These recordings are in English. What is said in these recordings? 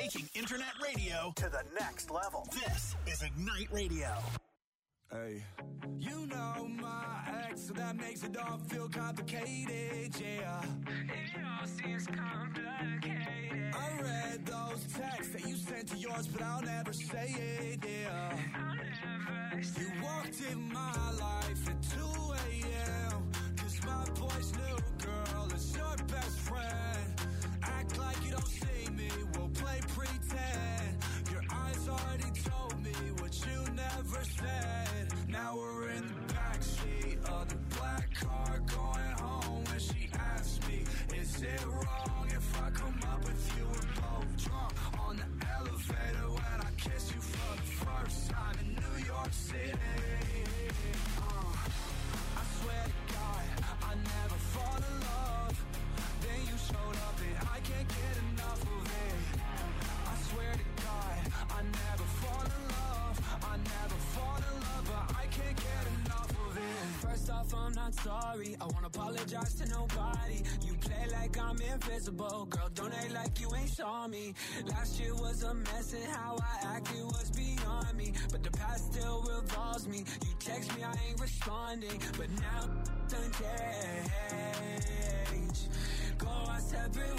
Taking internet radio to the next level. This is Ignite Radio. Hey, you know my ex, so that makes it all feel complicated, yeah. It all seems complicated. I read those texts that you sent to yours, but I'll never say it, yeah. I'll never say it. You walked in my life at 2 a.m. Cause my boy's new girl is your best friend. Act like you don't see me, we'll play pretend. Your eyes already told me what you never said. Now we're in the backseat of the black car going home. When she asked me, is it wrong if I come up with you? We're both drunk on the elevator when I kiss you for the first time in New York City. I swear to God, I never fall in love. Then you showed up and I can't get enough of it. I swear to God, I never fall in love. I never fall in love, but I can't get enough of it. First off, I'm not sorry. I won't apologize to nobody. You play like I'm invisible. Girl, don't act like you ain't saw me. Last year was a mess and how I acted was beyond me. But the past still revolves me. You text me, I ain't responding. But now done change. Go our separate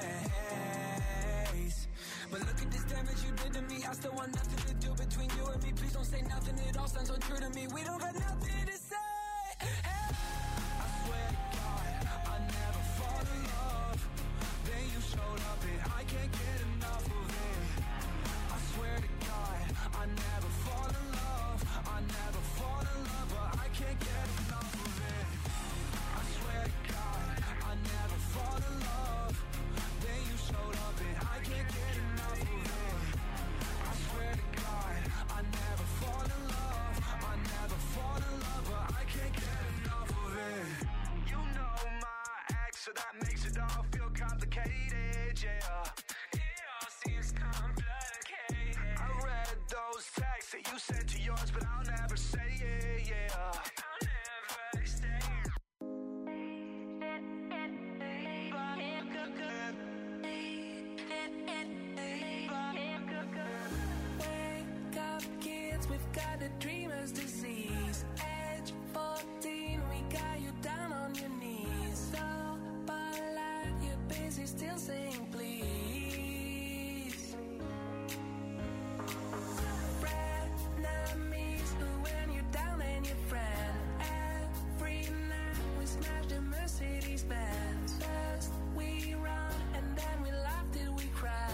ways. But look at this damage you did to me. I still want nothing to do between you and me. Please don't say nothing, it all sounds untrue to me. We don't got nothing to say. Hey. I swear to God, I never fall in love. Then you showed up and I can't get enough of it. I swear to God, I never fall in love. I never fall in love, but I can't get enough of it. I swear to God, I never fall in love. Then you showed up and I can't get enough of it. I swear to God, I never fall in love. I never fall in love, but I can't get enough of it. You know my ex, so that makes it all feel complicated, yeah. It all seems complicated. I read those texts that you sent to yours, but I'll never say it, yeah. I'll never say it. Wake up, kids, we've got the dreamer's disease. Age 14, we got you down on your knees. So polite, you're busy still saying please. Frenemies, when you're down and your friend. Every night we smash the Mercedes Benz. First we run and then we laugh till we cry.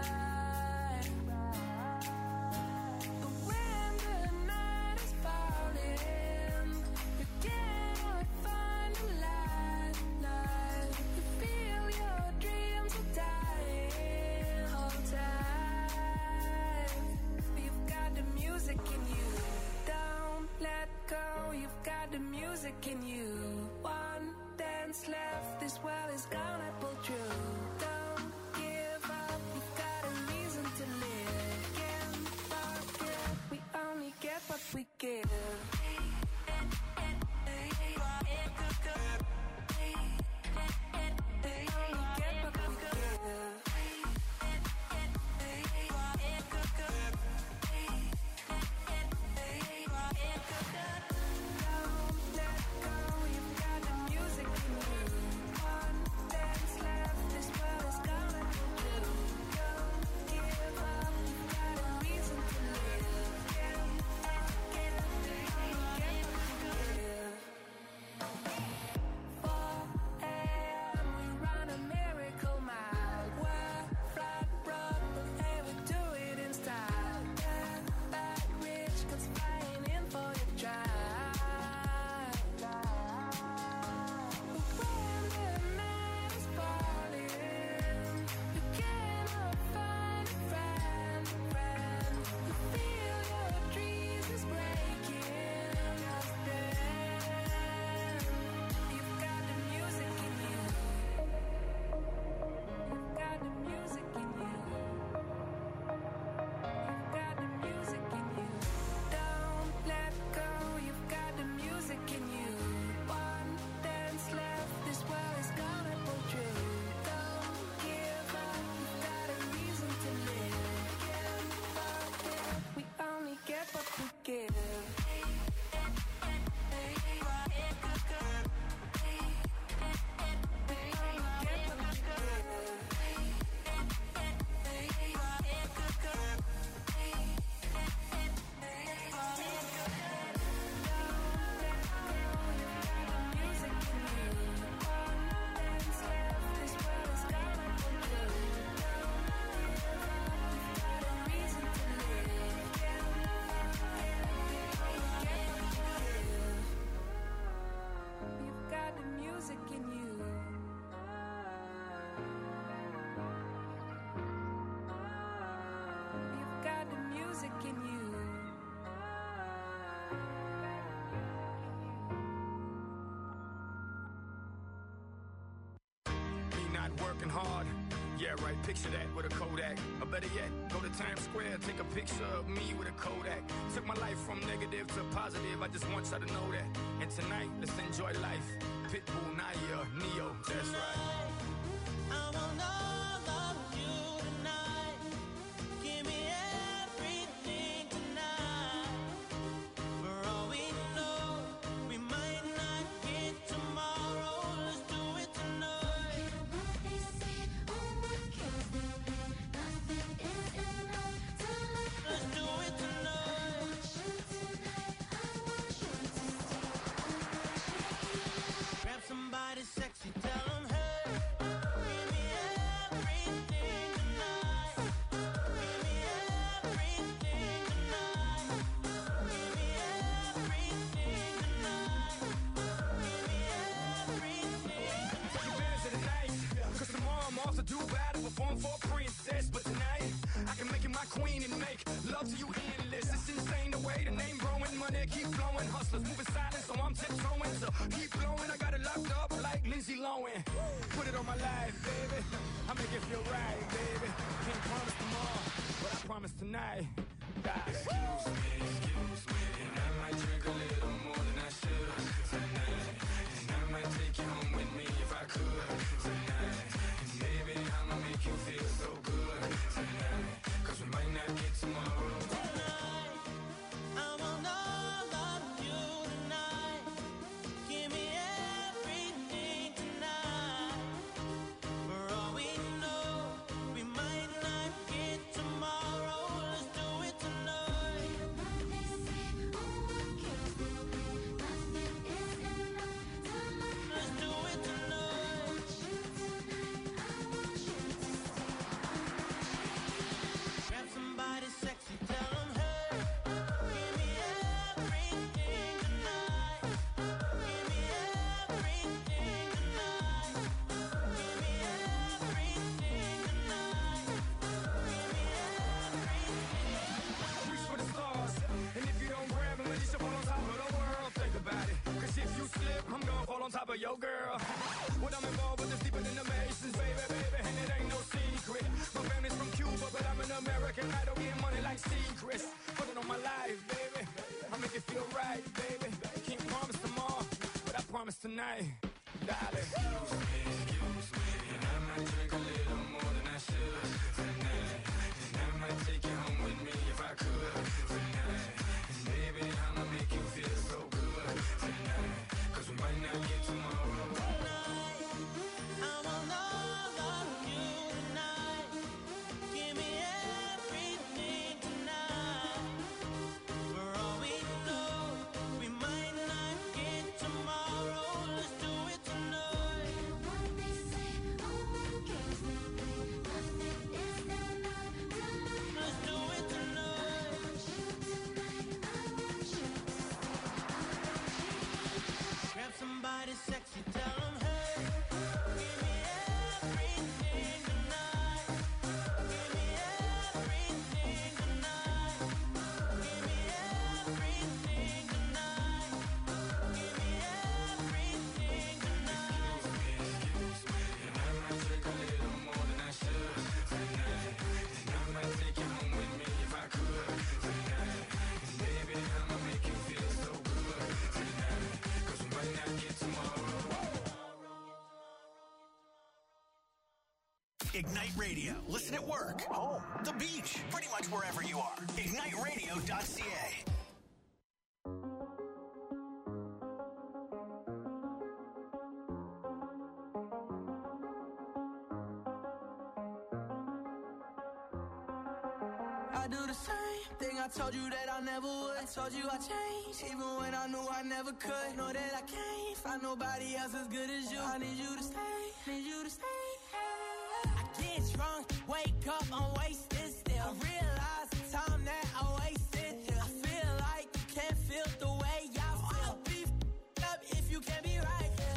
But when the night is falling, you cannot find a light. You feel your dreams are dying. Hold tight. You've got the music in you. Don't let go. You've got the music in you. One dance left. This world is gonna pull through. Don't give up. You've got a reason to live. Can't forget. We only get what we give. Don't let go, you've got the music in you. One dance Yeah, right, picture that with a Kodak. Or better yet, go to Times Square, take a picture of me with a Kodak. Took my life from negative to positive, I just want y'all to know that. And tonight, let's enjoy life. Pitbull, Naya, Neo, that's right. I want all of you tonight. Give me everything tonight. For all we know, we might not get tomorrow. Let's do it tonight. Let's do it tonight. Grab somebody sexy, tell them, hey, give me everything tonight. Give me everything tonight. Give me everything tonight. Give me everything. Take advantage of the night, cause tomorrow I'm off to Dubai to perform for a princess. But tonight, I can make you my queen and make love to you endless. It's insane the way the name growing, money keep flowing. Hustlers moving silent, so I'm tiptoeing. So keep blowing, I got it locked up like Lindsay Lohan. Put it on my life, baby. I make it feel right, baby. Can't promise tomorrow, but I promise tonight. Excuse me, and I might drink a little more than I should tonight. And I might take you home with me if I could tonight. And baby, I'ma make you feel so good tonight. Cause we might not get tomorrow. I want all of you tonight. Give me everything tonight. For all we know, we might not get tomorrow. Let's do it tonight. Let's do it tonight. Grab somebody sexy, tell them, hey, give me everything tonight. Give me everything tonight. Give me everything tonight. Give me everything. Reach for the stars, and if you don't grab them, you should fall on top of the world. Think about it, cause if you slip, I'm gonna fall on top of your girl. What I'm involved with is deeper than the Masons, baby, and it ain't no secret. My family's from Cuba, but I'm an American idol, getting money like secrets. Put it on my life, baby, I make it feel right, baby. Can't promise tomorrow, but I promise tonight, darling. Excuse me, and I might drink a little more than I should tonight. And I might take you home with me if I could tonight. And baby, I'ma make you feel so good tonight. Cause we might not get tomorrow. I want all of you tonight. Give me everything tonight. For all we know, we might not get tomorrow. Let's do it tonight. Let's do it tonight. Grab somebody sexy, tell them, hey, give me everything tonight. Give me everything tonight. Give me everything tonight. Give me everything tonight. Excuse me, and I might drink a little more than I should tonight. And I might take you home with me if I could tonight. And baby, I'ma make you feel so good tonight. Cause we might not get tomorrow. Ignite Radio. Listen at work, home, the beach, pretty much wherever you are. IgniteRadio.ca. I do the same thing I told you that I never would. I told you I changed, even when I knew I never could. Know that I can't find nobody else as good as you. I need you to stay, need you to stay. I get drunk, wake up, I'm wasted still. I realize the time that I wasted here. I feel like you can't feel the way I feel. I'll be f***ed up if you can't be right here.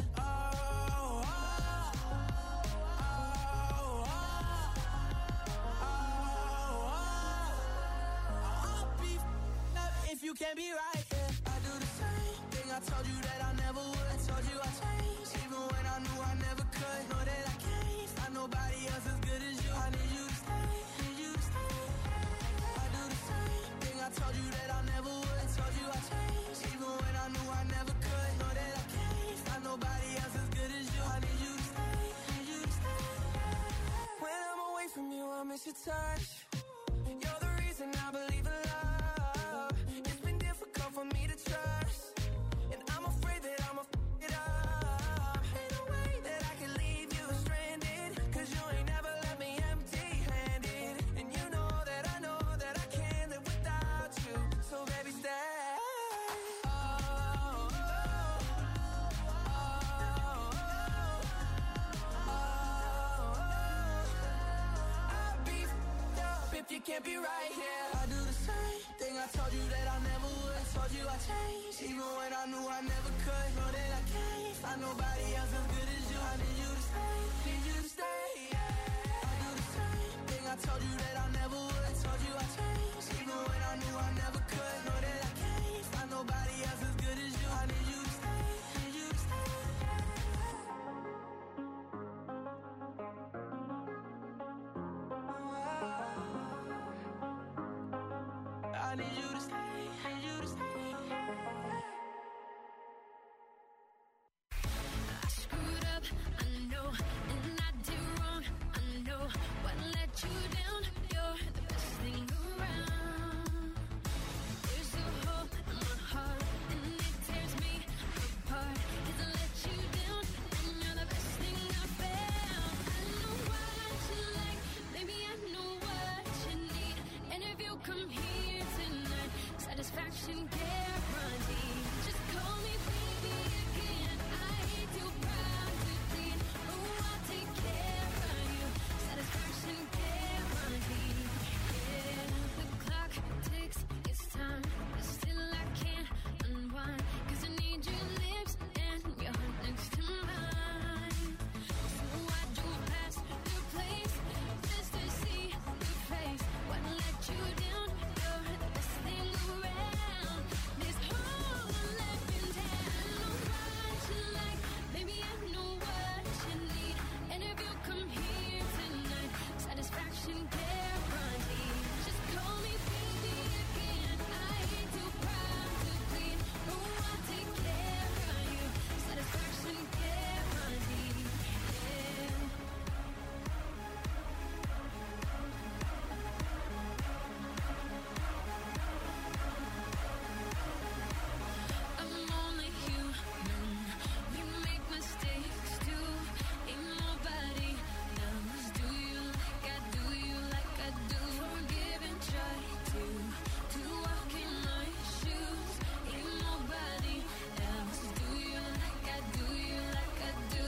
If you can't be right, yeah. I do the same thing I told you that I never would. I told you I changed, even when I knew I never could. Know that I can't find nobody else as good as you. miss your touch. You're the reason I believe in love. It's been difficult for me to trust, and I'm afraid that I'ma f it up. Ain't no way that I can leave you stranded, 'cause you ain't never left me empty-handed. And you know that I can't live without you. So baby, stay. If you can't be right here, I do the same thing I told you that I never would. I told you I changed, even when I knew I never could. Know that I can't find nobody else as good as you. I need you to stay, need you to stay, yeah. I do the same thing I told you that I never would. I told you I changed, even when I knew I never could. Know that I can't find nobody else as good as you. I need you to stay, need you to stay, I need you to stay, need you to stay. I screwed up, I know, and I did wrong, I know. What let you down? You're the best thing around. There's a hole in my heart, and it tears me apart. 'Cause I let you down, and you're the best thing I found. I know what you like, baby, I know what you need. And if you come here tonight, satisfaction guaranteed. Just call me baby again. I ain't too proud to plead. Oh, I'll take care of you. Satisfaction guaranteed. Yeah, the clock ticks, it's time, but still I can't unwind. 'Cause I need your lips and your heart next to mine. So I drove past your place just to see your face. What let you down? You're the best thing around. This hole I left in town. I know what you like, baby, I know what you need. And if you come here tonight, satisfaction guaranteed. Just call me baby again. I ain't too proud to plead. Oh, I'll take care of you. Satisfaction guaranteed. Yeah. I'm only human. We make mistakes too. Ain't nobody knows. Do you like I do? You like I do? Forgive and try to walk in my shoes. Ain't nobody else. Do you like I do? You like I do?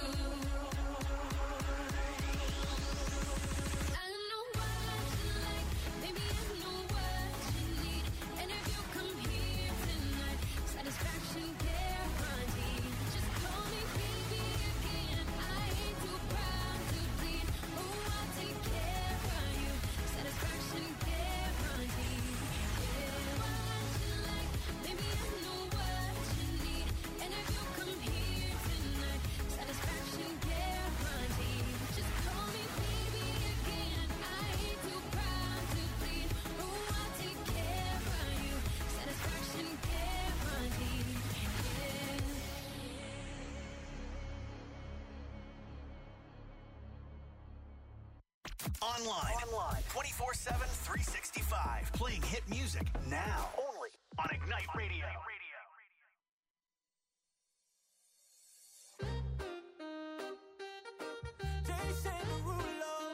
I know what you like, baby, I know what you need. And if you come here tonight, satisfaction guaranteed. Just call me baby again. I ain't too proud to plead. Oh, I'll take care of you. Satisfaction guaranteed. Yeah, what you like, baby, I know what you need. And if you come here tonight, satisfaction guaranteed. Just call me baby again. I ain't too proud to plead. Oh, I'll take care of you. Satisfaction guaranteed. Yeah. Online. 24/7, 365. Playing hit music now. Only on Ignite Radio. They say the rule of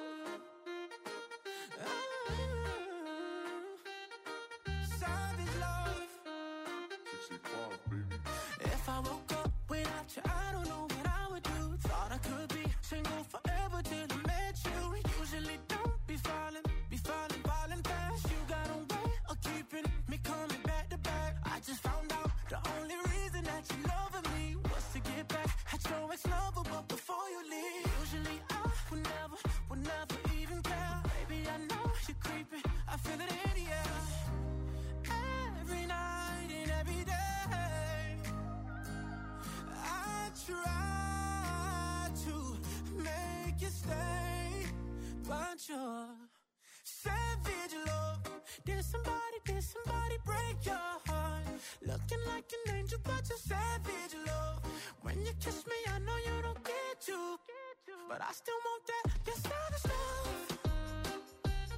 savage love. If I woke up without you, I don't know what I would do. Thought I could be single forever till I met you. Usually don't be falling fast. You got a way of keeping me coming back to back. I just found out the only reason that you loving me was to get back at your ex-lover, but before you leave, usually I would never even care. Baby, I know you're creeping, I feel it in the air. Every night and every day, I try to make you stay, but you're savage love. Did somebody break your heart? Looking like an angel, but you're savage love. When you kiss me, I know you don't get you, but I still want that. You're savage love.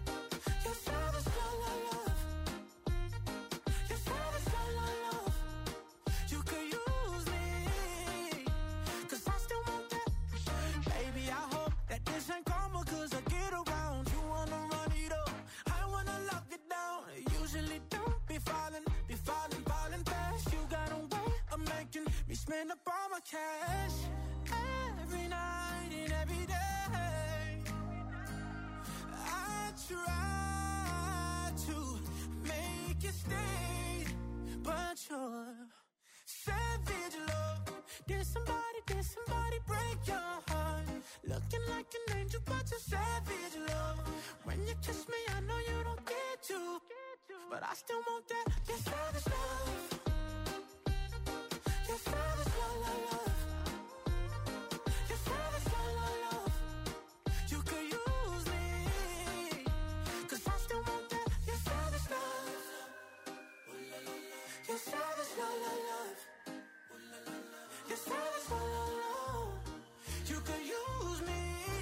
spend up all my cash every night and every day. I try to make you stay, but you're savage love. Did somebody break your heart? Looking like an angel, but you're savage love. When you kiss me, I know you don't get to, but I still want that. You're savage love. You're savage love, love, love. You're savage love, love, love. You could use me, 'cause I still want that. You're savage love. You're savage love, love, love. You're savage love, love, love. You could use me,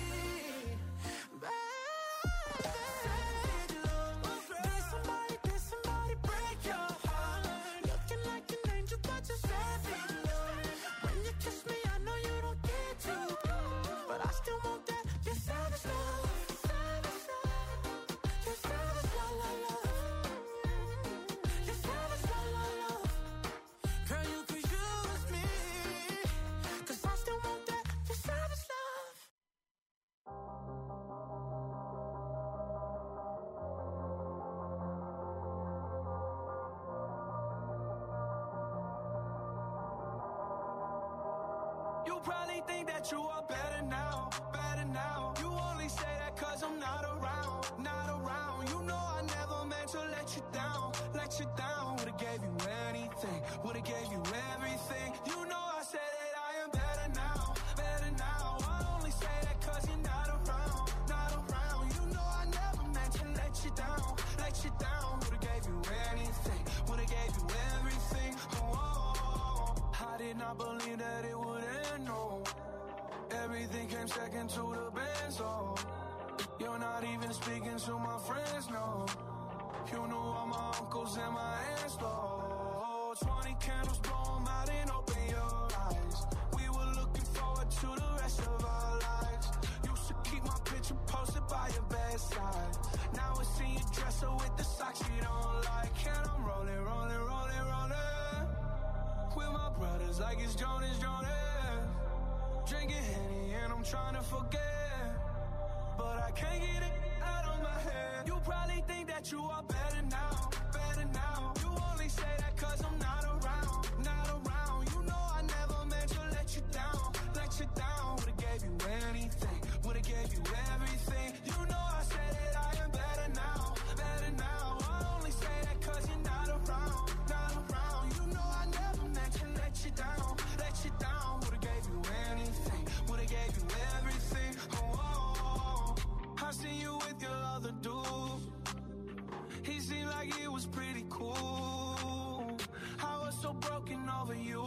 baby. Savage love. Did somebody break your heart? Looking like an angel, but you're savage love. When you kiss me, I know you don't get to, but I still want that. You're savage love. You're savage love, love, love. You're savage love, love, love. Girl, you could use me, 'cause I still want that. You're savage love. You probably think that you are better now, better now. You only say that 'cause I'm not around, not around. You know I never meant to let you down, let you down. Would've gave you anything, would've gave you everything. You know I said that I am better now, better now. I only say that 'cause you're not around, not around. You know I never meant to let you down, let you down. Would've gave you anything, would've gave you everything. Oh, I did not believe that it would end, no. Everything came second to the best, oh. You're not even speaking to my friends, no. You know all my uncles and my aunts, though. 20 candles, blow 'em out and open your eyes. We were looking forward to the rest of our lives. Used to keep my picture posted by your bedside. Now it's in your dresser with the socks you don't like. And I'm rolling, rolling, rolling, rolling with my brothers like it's Jonas, Jonas. Drinking Henny and I'm trying to forget, but I can't get it out of my head. You probably think that you are better now, better now. You only say that 'cause I'm not around, not around. You know I never meant to let you down, let you down. Would've gave you anything, would've gave you everything. You know I said that I am better now, better now. I only say that 'cause you're not around, not around. You know I never meant to let you down, let you down. Would've gave you anything, would've gave you everything. Oh, I seen you with your other dude. He seemed like it was pretty cool. I was so broken over you.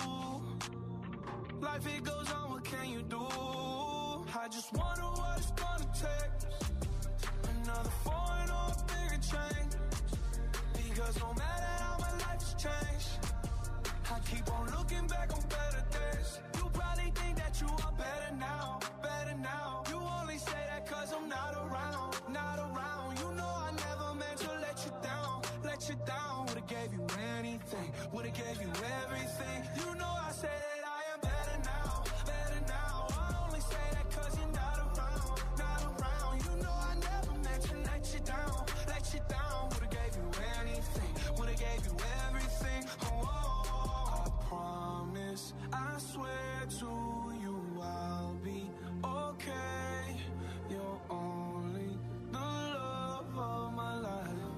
Life it goes on, what can you do? I just wonder what it's gonna take. Another foreign or a bigger change. Because no matter how my life's changed, I keep on looking back on better days. You probably think that you are better now, better now. You only say that 'cause I'm not around, not around. You know I never meant to let you down, let you down. Would've gave you anything, would've gave you everything. You know I say that I am better now, better now. I only say that 'cause you're not around, not around. You know I never meant to let you down, let you down. Would've gave you anything, would've gave you everything. Oh, I promise, I swear to you I'll be okay. You're only the love of my life.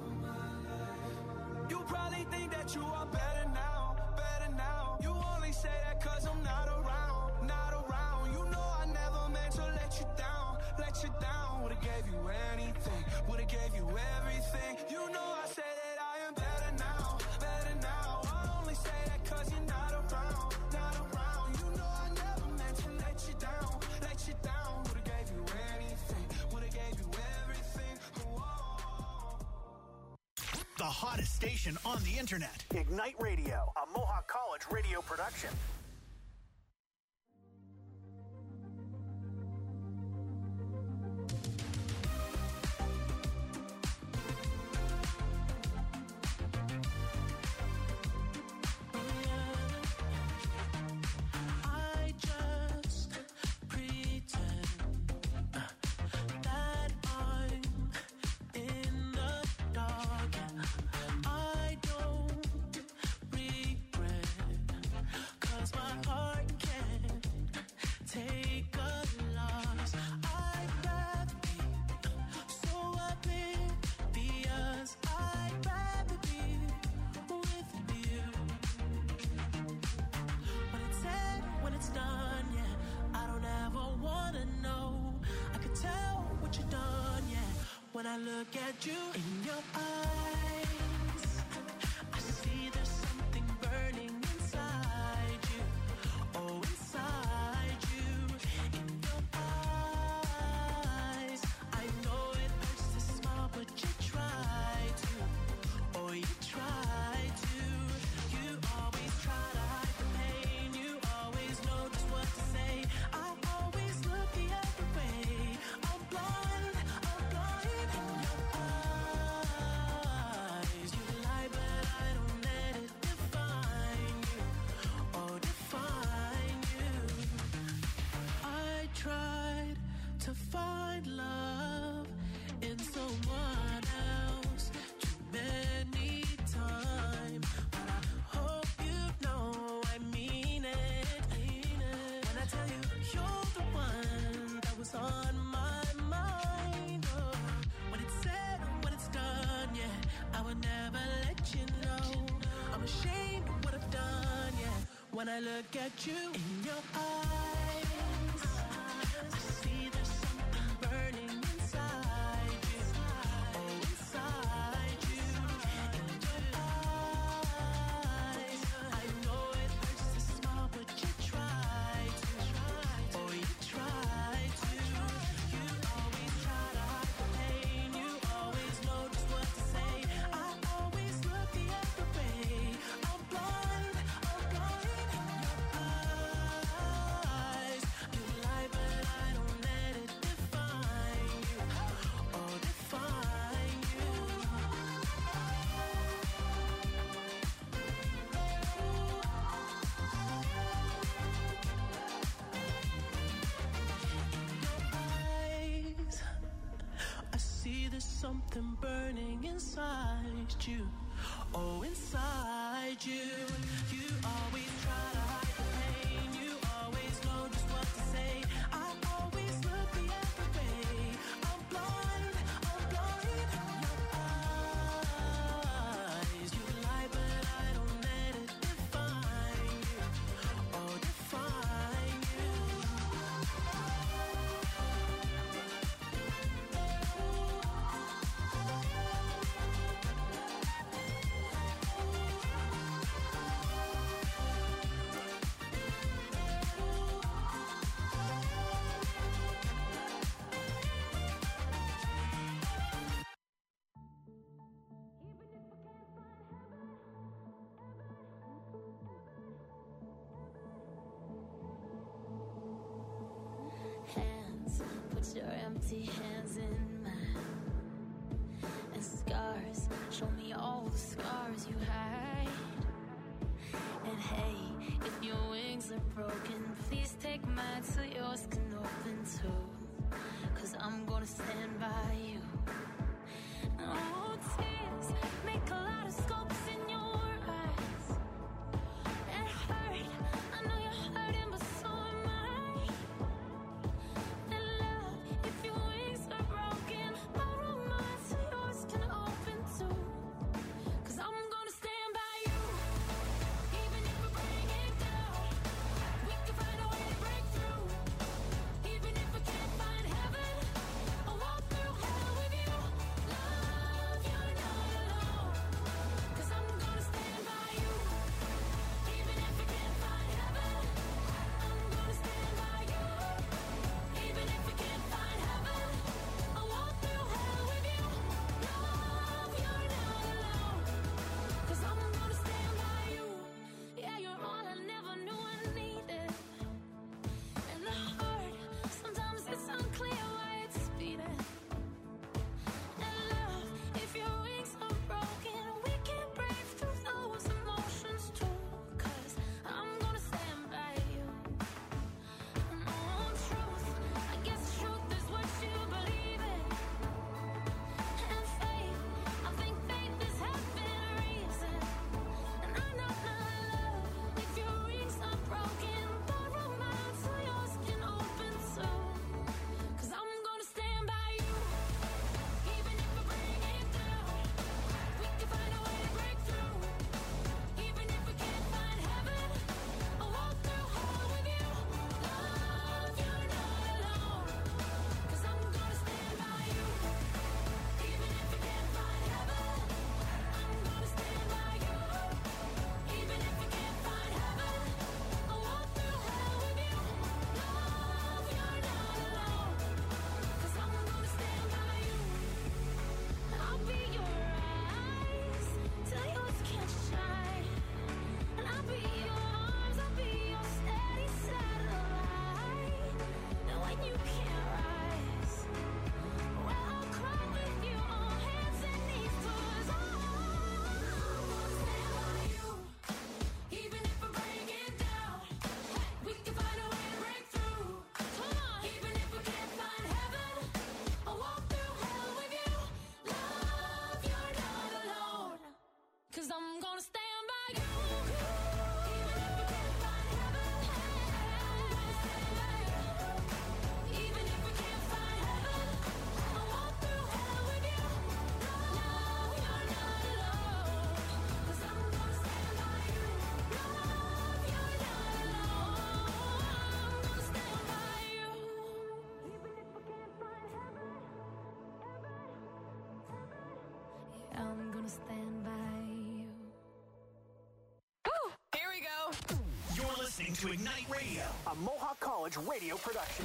You probably think that you are better now, better now. You only say that 'cause I'm not around, not around. You know I never meant to let you down, let you down. Would've gave you anything, would've gave you everything. You know I say that I am better now, better now. I only say that 'cause you're not around, not around. You know I never meant to let you down, let you down. Would've gave you anything, would've gave you everything. Whoa. The hottest station on the internet. Ignite Radio, a Mohawk College radio production. when I look at you. In your eyes, I see there's something burning inside you. Oh, inside you. In your eyes, I know it hurts to smile, but you try to. Oh, you try to. You always try to hide the pain. You always know just what to say. I always look the other way. I'm blind in your eyes. You lie, but I don't let it define you. Oh, define you. I tried to find love in someone else too many times, but I hope you know I mean it. When I tell you you're the one that was on my mind. Oh, when it's said, when it's done, yeah, I would never let you know. I'm ashamed of what I've done, yeah. When I look at you in your eyes, I see there's something burning inside you. Oh, inside you. In your eyes, I know it hurts to smile, but you try to. Oh, you try to. You always try to hide the pain. You always know just what to say. I always look the other way. I'm blind in your eyes. You lie, but I don't let it define you. Oh, define you. Eyes, I see there's something burning inside you. Oh, inside you. You always try to hide the pain. You always know just what to say. I always look the other way. I'm blind in your eyes. You lie, but I don't let it define you. Oh, define you. Hands, put your empty hands in mine. And scars, show me all the scars you hide. And hey, if your wings are broken, please take mine so yours can open too. 'Cause I'm gonna stand by you. Oh, tears make a lot of scopes in your eyes. It hurt, I know you're hurting, but so am I. And love, if your wings are broken, borrow mine so yours can open too. 'Cause I'm gonna stand by you, even if we're breaking down. We can find a way to break through, even if we can't find heaven. I'll walk through hell with you. Love, you're not alone. 'Cause to Ignite Radio, a Mohawk College radio production.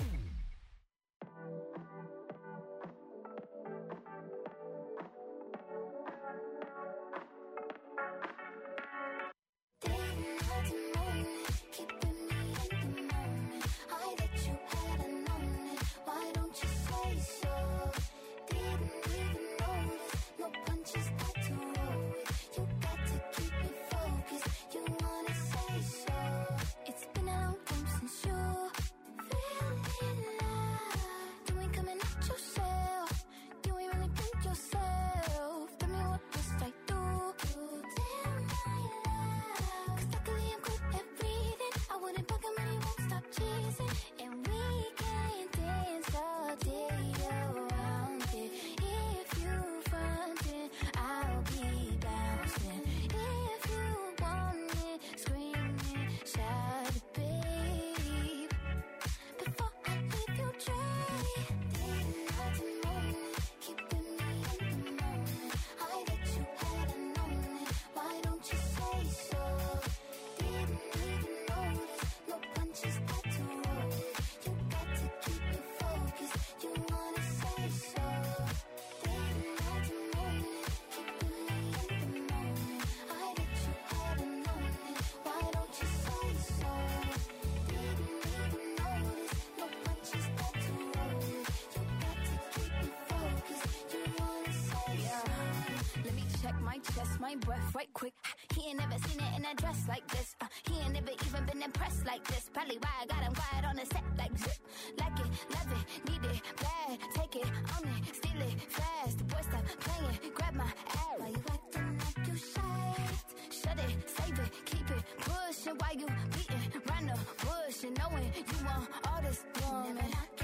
My breath right quick. He ain't never seen it in a dress like this. He ain't never even been impressed like this. Probably why I got him quiet on the set like zip. Like it, love it, need it, bad. Take it, own it, steal it, fast. The boy stop playing, grab my ass. Why you acting like you shy? Shut it, save it, keep it pushing. Why you beating round the bush and knowing you want all this woman?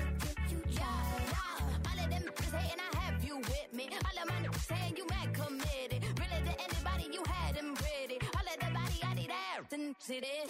All of them is hating, I have you with me. All of my niggas saying you mad committed. Really to anybody, you had them pretty. All of the body, I need ass and sit it.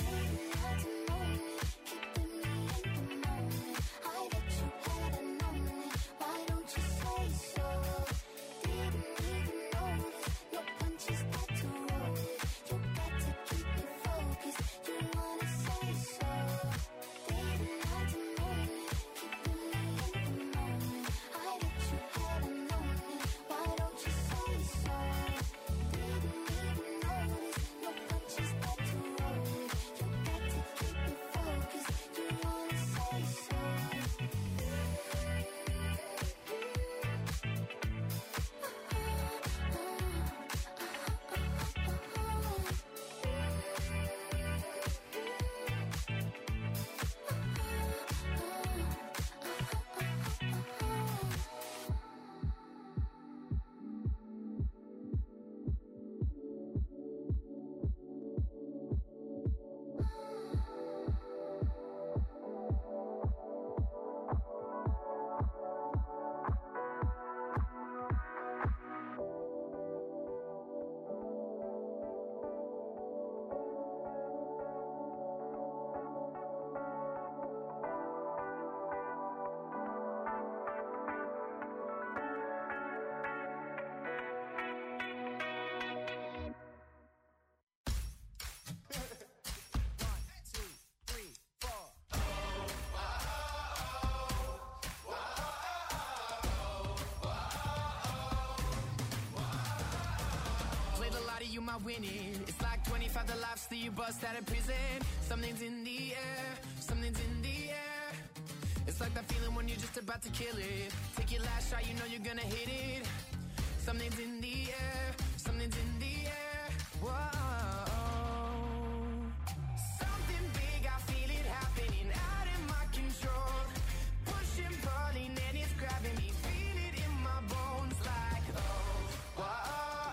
You might win it. It's like 25 the lives that you bust out of prison. Something's in the air, something's in the air. It's like that feeling when you're just about to kill it. Take your last shot, you know you're gonna hit it. Something's in the air, something's in the air. Whoa. Something big, I feel it happening out of my control. Pushing, pulling, and it's grabbing me. Feel it in my bones like, oh, whoa.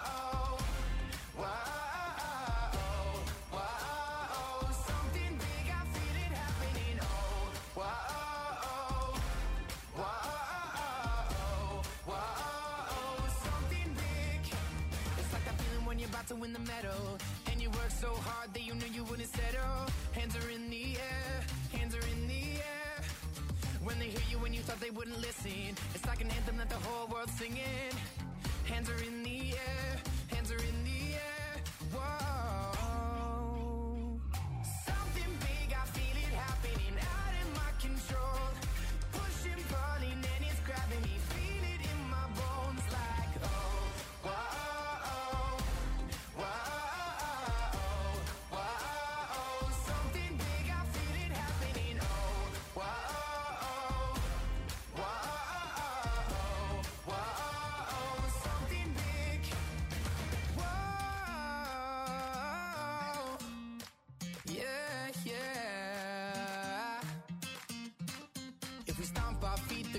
To win the medal, and you work so hard that you knew you wouldn't settle. Hands are in the air, hands are in the air. When they hear you when you thought they wouldn't listen, it's like an anthem that the whole world's singing. Hands are in the air, hands are in the air. Whoa. Something big, I feel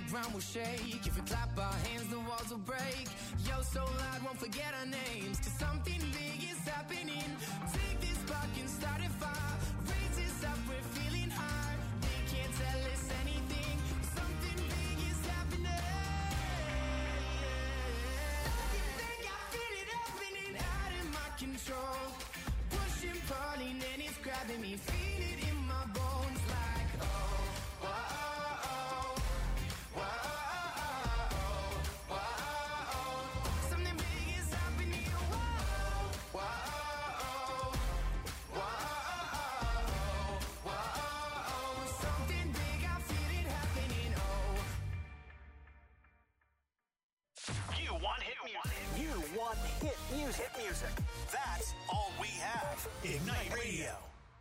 ground will shake. If we clap our hands, the walls will break. Yo, so loud, won't forget our names. 'Cause something big is happening. Take this spark and start a fire. Raise this up, we're feeling high. They can't tell us anything. Something big is happening. Don't you think I feel it happening out of my control? Pushing, pulling, and it's grabbing me. Feel it in my bones like, oh, whoa. Hit music. That's all we have. Ignite Radio.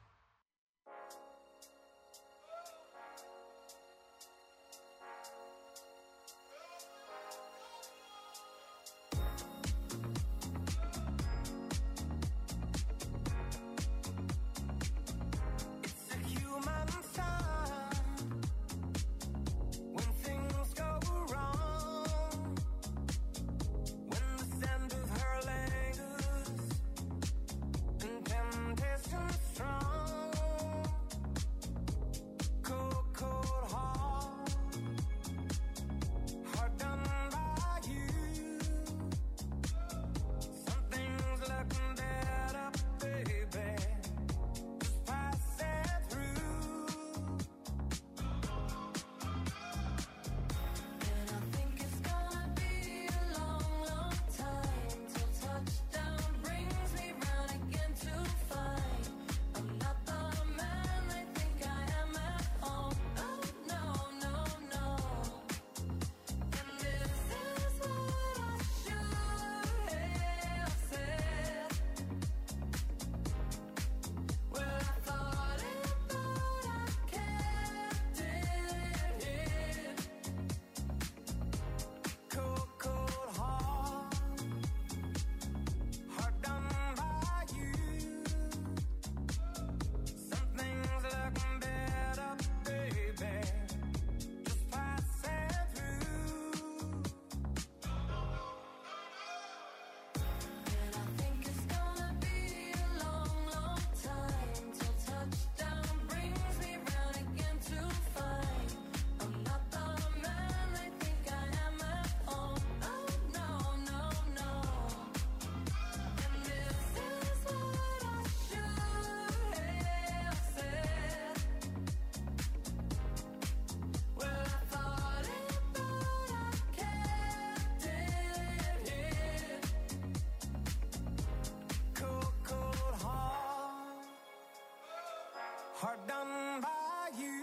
Hard done by you.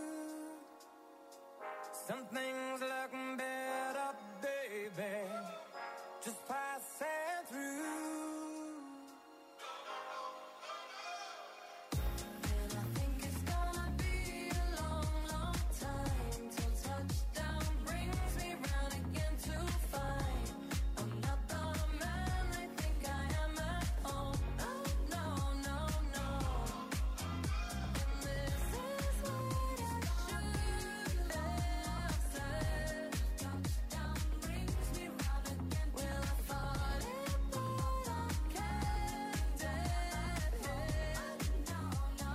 Some things look better, baby, just passing through. And I think it's gonna be a long, long time till touchdown brings me round again to find I'm not the man I think I am at home. Oh, no, no, no. And this is what I should have said. Touchdown brings me round again. Well, I thought it, but I kept it. No, no, no.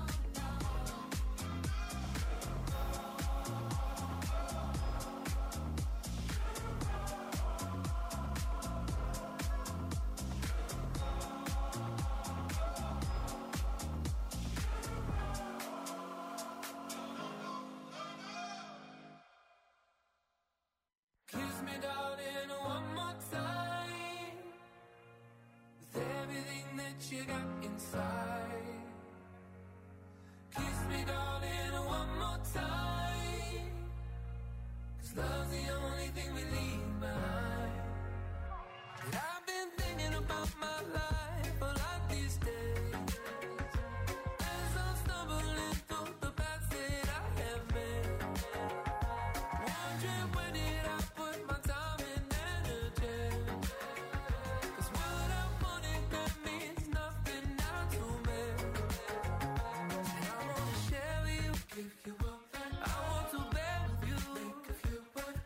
Kiss me, darling, one more time with everything that you got inside. Kiss me, darling, one more time, 'cause love's the only thing we leave behind. And I've been thinking about my life a lot these days, as I'm stumbling through the paths that I have made. Wondering where did I put my time and energy? 'Cause what I wanted that means nothing now to me. And I wanna share with you, if you want that. I want to bear with you, if you want.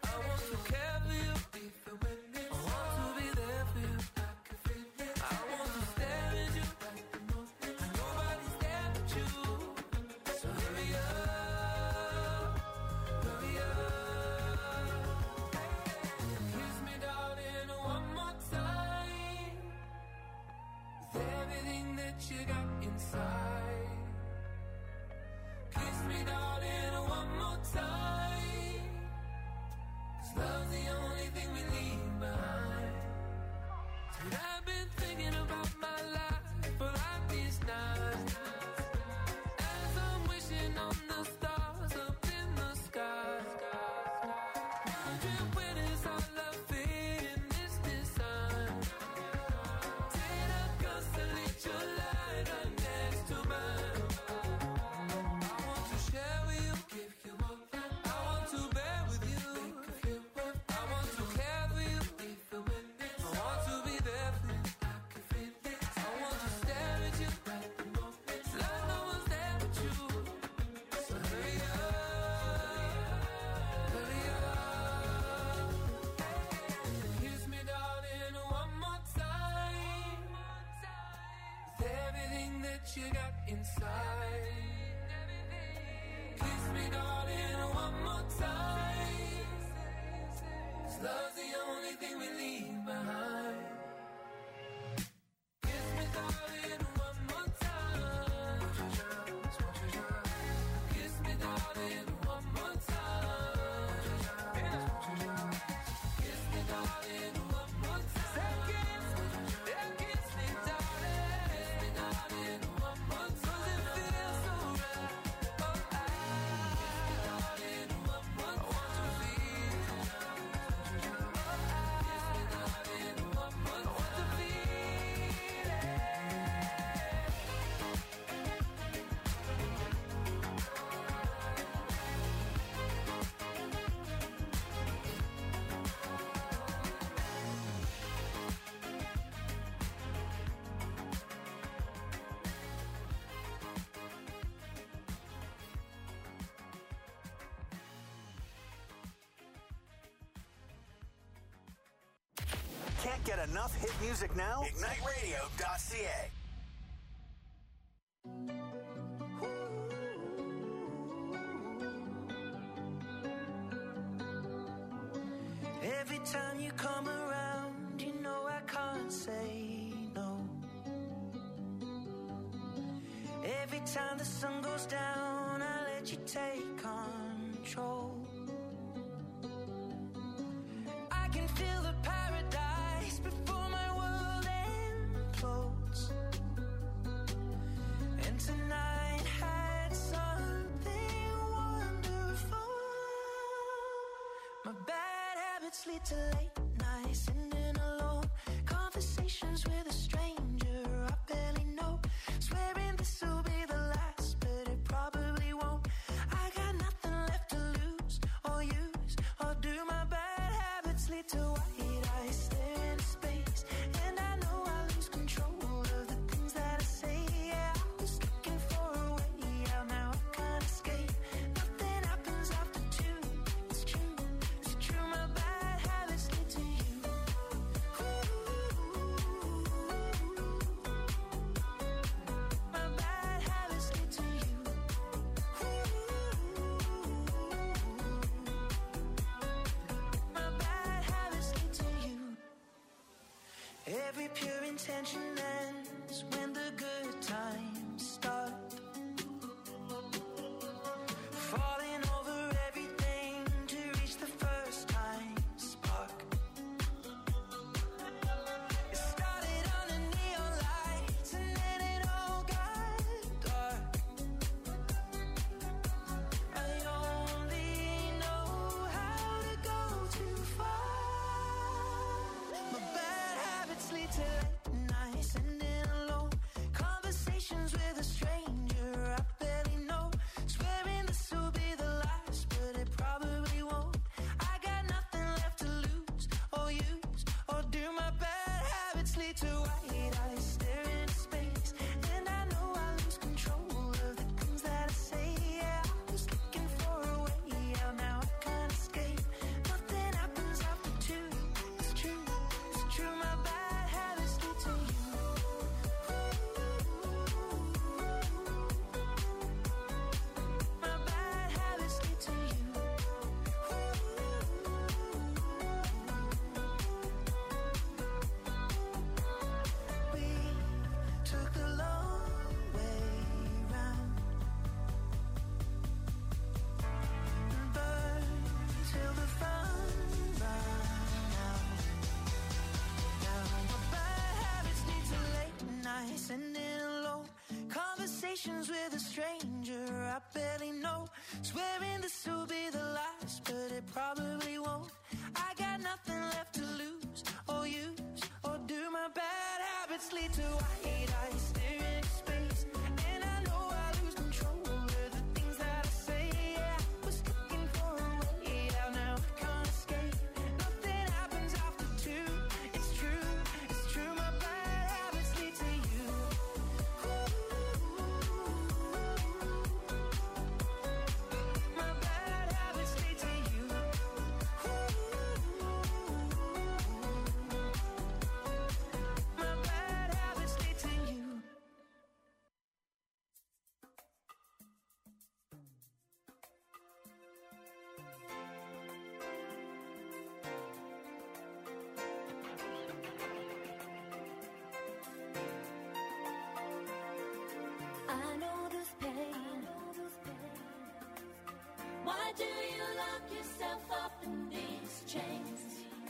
that you got inside. Kiss me, darling, one more time. 'Cause love's the only thing we leave behind. And I've been thinking about my life for like these nights, as I'm wishing on the stars up in the sky. Wondering when is our love fading this time. Did I constellate your light right next to mine? I want to share with you, give you more. I want to bear with you, think of you. I want to care for you, leave the witness. I want to be there for you, I can feel it. I want to stare at you at the moment. Like no one's there but you. So hurry up, hurry up. Kiss me, darling, one more time. With everything that you got inside. Kiss me, darling, one more time. 'Cause love's the only thing we leave behind. Kiss me, darling, one more time. Kiss me, darling, one more time. Kiss me, darling, one more time. Kiss me, darling. Kiss me, darling, one more time. 'Cause it feels so right. Oh, darling, one more time. I want to feel. Kiss me, darling, one more time. I want to feel it. Can't get enough hit music now? IgniteRadio.ca. Every time you come around, you know I can't say no. Every time the sun goes down, I let you take control. I can feel the paradise before my world implodes. And tonight had something wonderful. My bad habits lead to late nights, sitting alone. Conversations with a stranger I barely know. Swearing this will be the last, but it probably won't. I got nothing left to lose or use or do. My bad habits lead to white eyes staring into space, and I know I lose control of the things that I say. Yeah, I was looking for a way out, now I can't escape. Nothing happens after two. It's true, it's true. My bad habits lead to you. My bad habits lead to you. My bad habits lead to you. Every pure intention ends when the good times start. Falling over everything to reach the first time spark. It started under neon lights and then it all got dark. I only know how to go too far. My bad habits lead to late nights, sitting alone. Conversations with a stranger I barely know. Swearing this will be the last, but it probably won't. I got nothing left to lose or use or do. My bad habits lead to white eyes staring into space, and I know I lose control of the things that I say. Yeah, I was looking for a way out, now I can't escape. Nothing happens after two. It's true, it's true. My bad habits lead to you. My bad habits lead to you. conversations with a stranger I barely know, swearing this will be the last, but it probably won't. I got nothing left to lose or use, or do my bad habits lead to white eyes staring at space? And I know I lose control of the things that I say. Yeah, I was looking for a way out, now I can't escape. Nothing happens after two. It's true, my bad habits lead to you. My bad habits lead to you. My bad habits lead to you. I know this pain. Why do you lock yourself up in these chains?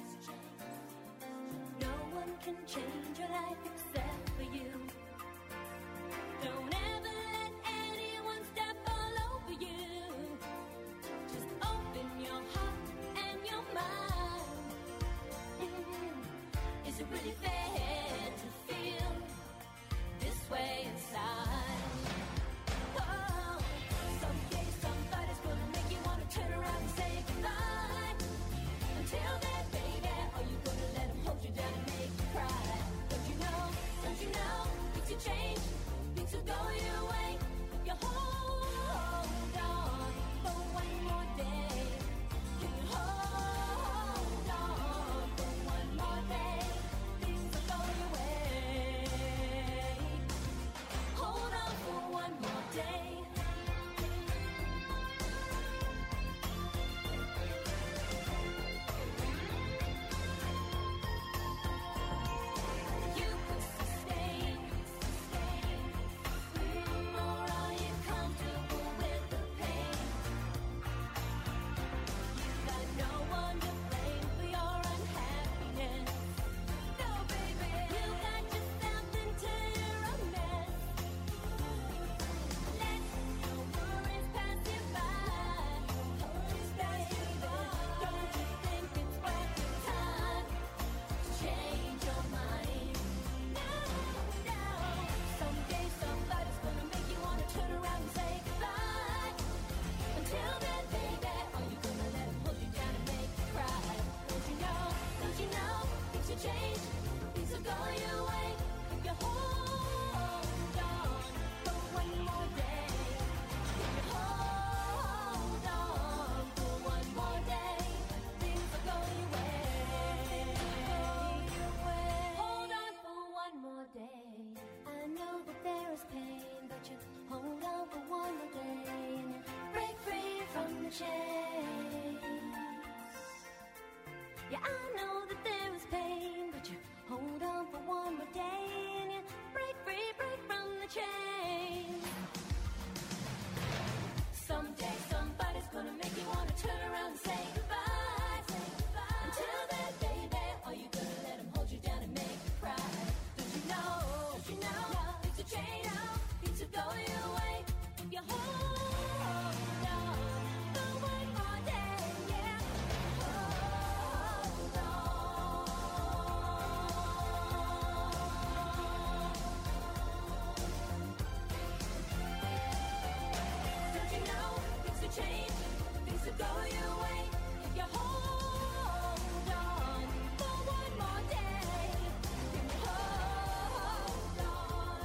No one can change your life except for you. Don't ever let anyone step all over you. Just open your heart and your mind. Is it really fair to feel this way inside? Whoa. Someday somebody's gonna make you wanna turn around and say goodbye. Until then, baby, are you gonna let them hold you down and make you cry? Don't you know, things will change, things will go your way. If you hold on for one more day, can you hold on for one more day? Things will go your way. Hold on for one more day. You could sustain, or are you comfortable with the pain? You got no one to blame for your unhappiness. No, baby, you got yourself into a mess. Let your worries pass you by. Don't you think it's worth your time to change your mind? No. Someday somebody's gonna make you wanna turn around and say goodbye. Until then, baby, are you gonna let them hold you down and make you cry? Don't you know, things will change, things will go your way. If you hold on for one more day, if you hold on for one more day, things will go your way. Hold on for one more day. I know that there is pain, but you hold on for one more day and you break free from the chains. Yeah, I know that there is pain, but you hold on for one more day and you break from the chains. Someday somebody's gonna make you wanna turn around and say goodbye. Until then, baby, are you gonna let them hold you down and make you cry? Don't you know, things will change, things will go your way. If you hold on for one more day, yeah. Hold on. Don't you know, things will change, things will go your way. If you hold on for one more day, can you hold on?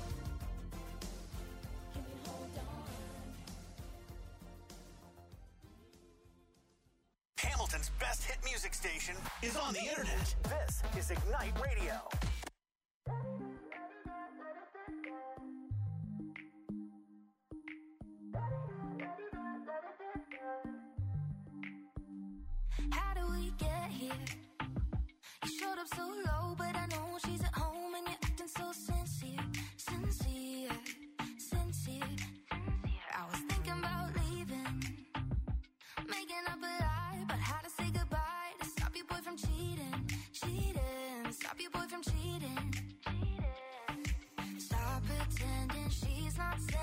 Can you hold on? Hamilton's best hit music station is on the internet. This is Ignite Radio. How do we get here? You showed up so low, but I know she's at home and you're acting so sincere. I was thinking about leaving, making up a lie about how to say goodbye to stop your boy from cheating. Stop your boy from cheating. Stop pretending she's not saying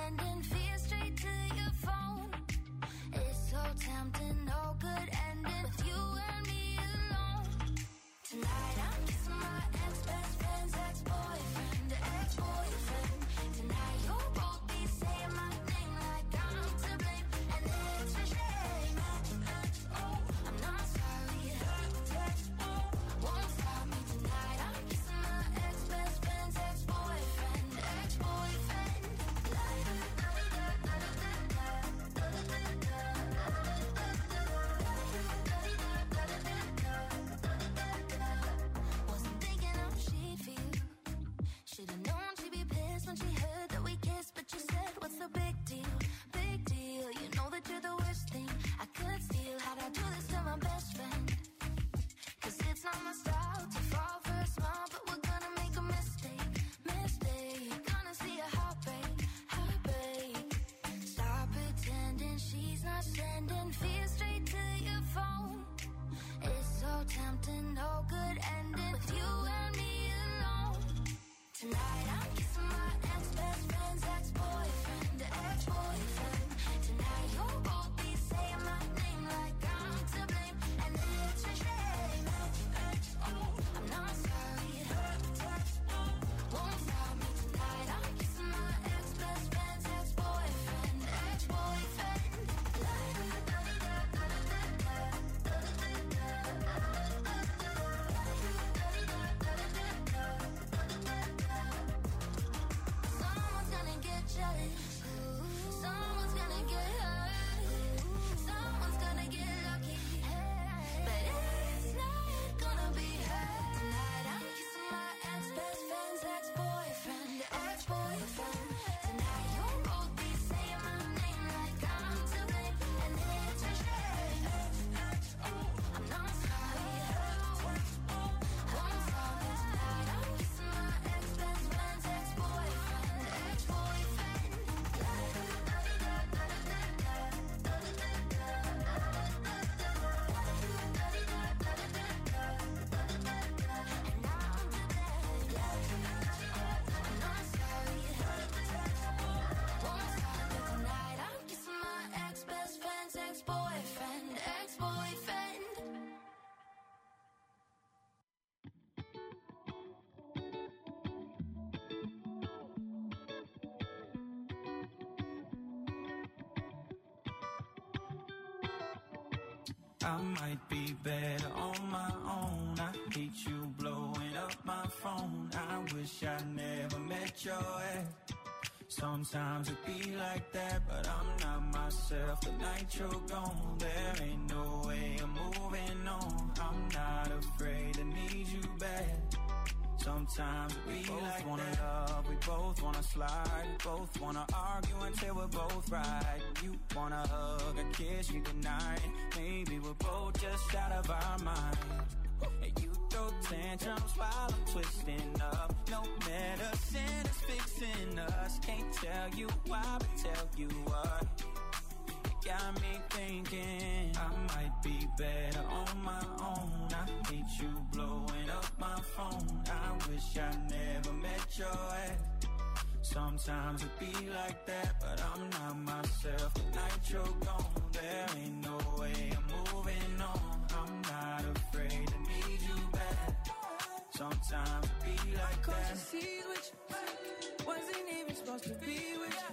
I might be better on my own. I hate you blowing up my phone. I wish I never met your ex. Sometimes it be like that, but I'm not myself the night you're gone. There ain't no way I'm moving on. I'm not afraid to need you back. Sometimes we both like wanna that. Love, we both wanna slide, we both wanna argue until we're both right. You wanna hug and kiss me tonight. Maybe we're both just out of our mind. And you throw tantrums while I'm twisting up. No medicine is fixing us. Can't tell you why, but tell you what. Got me thinking I might be better on my own. I hate you blowing up my phone. I wish I never met your ex. Sometimes it be like that, but I'm not myself the night you're gone. There ain't no way I'm moving on. I'm not afraid to need you back. Sometimes it be like that. Cause you with you, wasn't even supposed to be with you.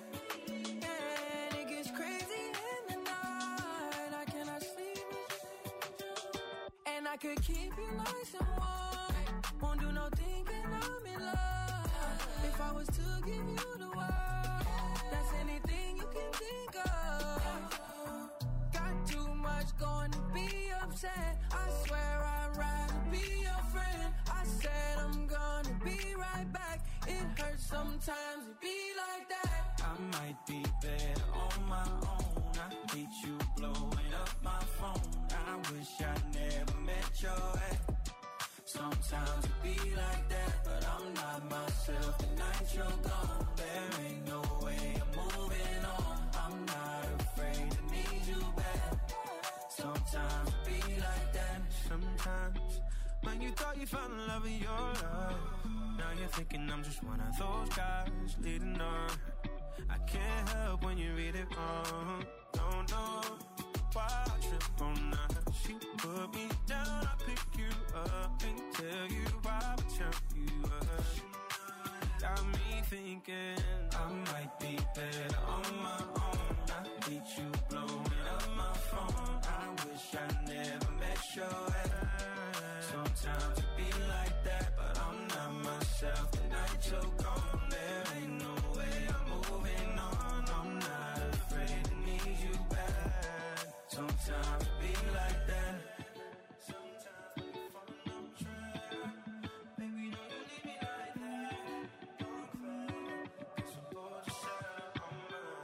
And it gets crazy in the night. I cannot sleep with you. And I could keep you nice and warm. Won't do no thinking I'm in love. If I was to give you the world, that's anything you can think of. Got too much going to be upset. I swear I'd rather be your friend. I said I'm gonna be right back. It hurts sometimes to be like that. I might be better on my own. I hate you blowing up my phone. I wish I never met your ex. Sometimes it be like that, but I'm not myself the night you're gone. There ain't no way I'm moving on. I'm not afraid to need you back. Sometimes it be like that. Sometimes when you thought you found the love of your life, now you're thinking I'm just one of those guys leading on. I can't help when you read it wrong. Don't know why I trip on that. She put me down, I pick you up. Can't tell you why I tell you up. Got me thinking I might be better on my own. I hate you blowing up my phone. I wish I never met your ex. Sometimes it be like that, but I'm not myself the night you're gone. There ain't no way I'm moving on. I'm not afraid to need you back. Sometimes it be like that. Sometimes we fall on track. Baby, don't you leave me like that. Don't cry, 'cause we're both just out on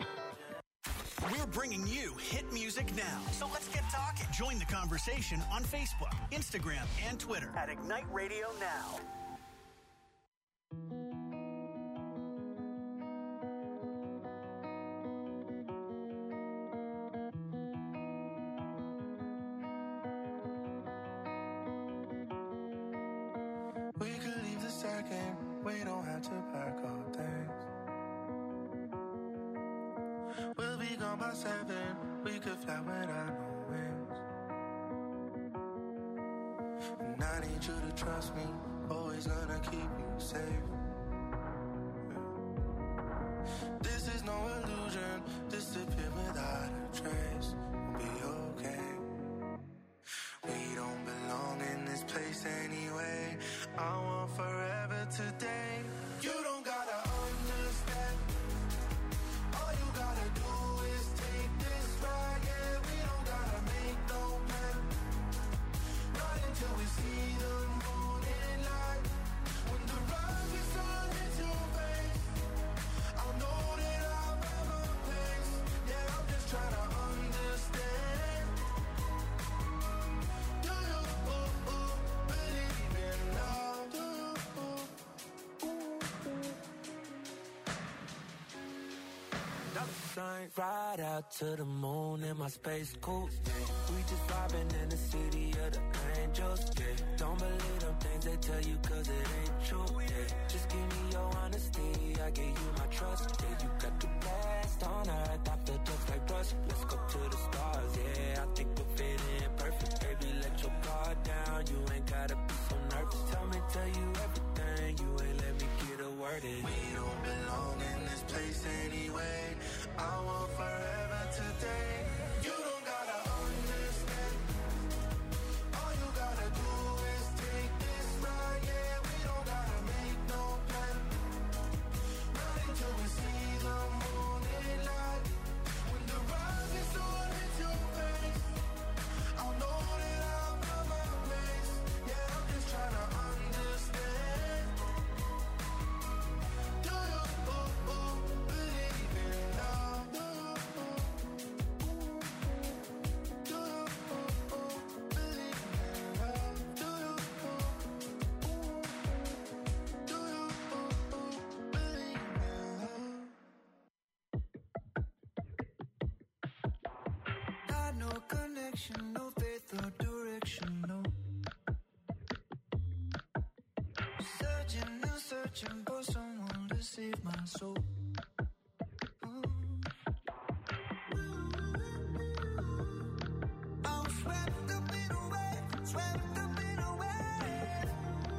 my. We're bringing you hit music now. So let's get talking. Join the conversation on Facebook, Instagram, and Twitter At Ignite Radio Now. we could leave the second. We don't have to pack all things. We'll be gone by 7. We could fly without no wings. And I need you to trust me. Always gonna keep you safe. This is no illusion. Disappear without a trace. We'll be okay. We don't belong in this place anyway. I want forever today. You don't gotta understand. All you gotta do is take this ride. Yeah, we don't gotta make no plan. Not until we see the morning light. When the rising sun hits your face, I'll know that I've ever placed. Yeah, I'm just trying to understand. Do you believe in love? Do you? Ride out to the moon in my space coupe. We just vibing in the city of the angels. Yeah. Don't believe them things they tell you 'cause it ain't true. Yeah. Just give me your honesty, I give you my trust. Yeah, you got the best on earth, I feel just like rust. Let's go to the stars, yeah, I think we'll fit in perfect. Baby, let your guard down, you ain't gotta be so nervous. Tell you everything, you ain't let me get a word in. We don't belong in this place anyway. I want forever today. You don't gotta understand. connection, no faith or direction, no. Searching and searching for someone to save my soul. I'm swept up in a wave, swept up in a wave.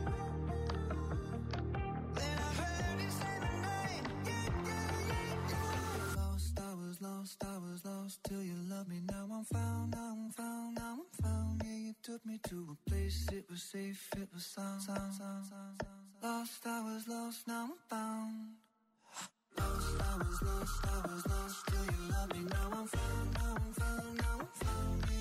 Then I heard you say my name, yeah. Lost, I was lost, I was lost till you loved me. Now I'm found, now I'm found, now I'm found. Yeah, you took me to a place, it was safe, it was sound. Lost, I was lost, now I'm found. Lost, I was lost, I was lost till you loved me. Now I'm found, now I'm found, now I'm found.